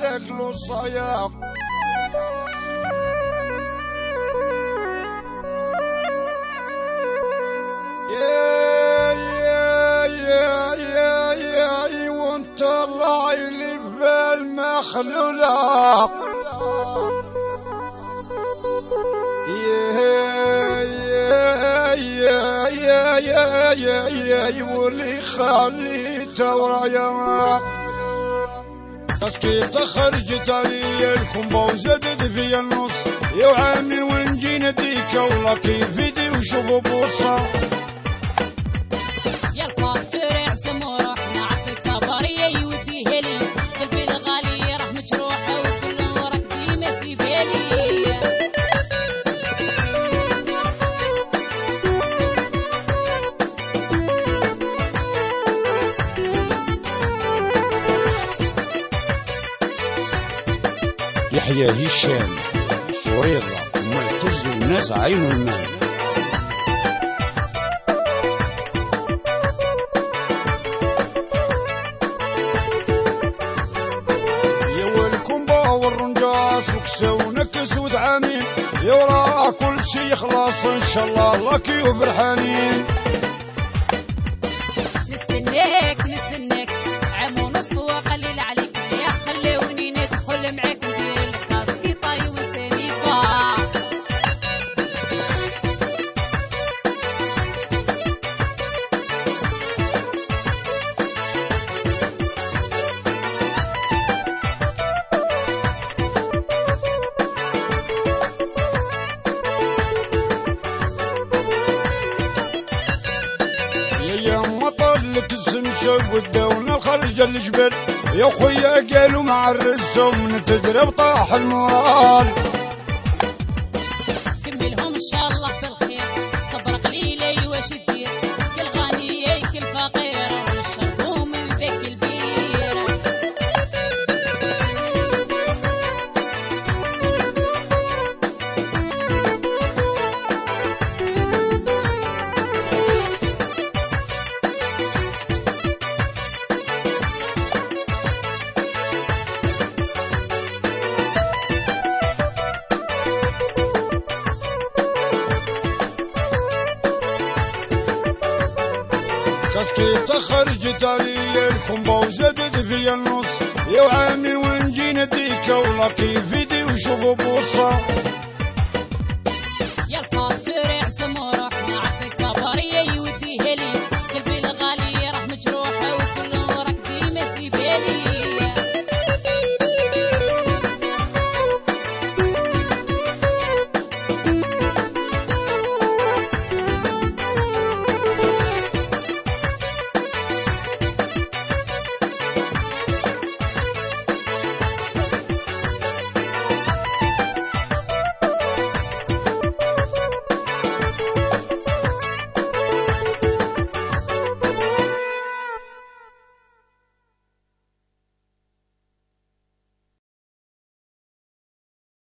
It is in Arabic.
الاكل والصياق. يا وانت الله اللي بالمخلولاق. يا واللي خليته ورايا تسكيت خرجت علي الكمبة وزدت في النص. يا عامل ونجي نديك والله كيف يدي وشوفوا بوصة. يا الفاتر يعزم وروحنا عفك كبارية يوديه لي قلبي الغالي راح مجروحة وكل وراك ديما في بالي. يحيى هشام وريضة معتز والناس عين المال. يا والكمبا والرنجاس وكسا ونكس ودعامين. يا وراه كل شي يخلص ان شاء الله لك وفرحانين. نستناك عام ونص وقليل عليك يا خلوني ندخل معاك ندير القصيطة والسريفة. يا مطلك السمشة والدولة خرج الجبل. يا خويا قالوا مع الرسوم نتدرب طاح المورال. كملهم ان شاء الله في الخير صبر قليلي واش دير كل غني كل فقير ونشربوا من ذاك البير. تسكيت خرجت علي الكمبة وزدت في النص. يا عامل ونجي نديك والله كيف يدي وشوفوا بوصة.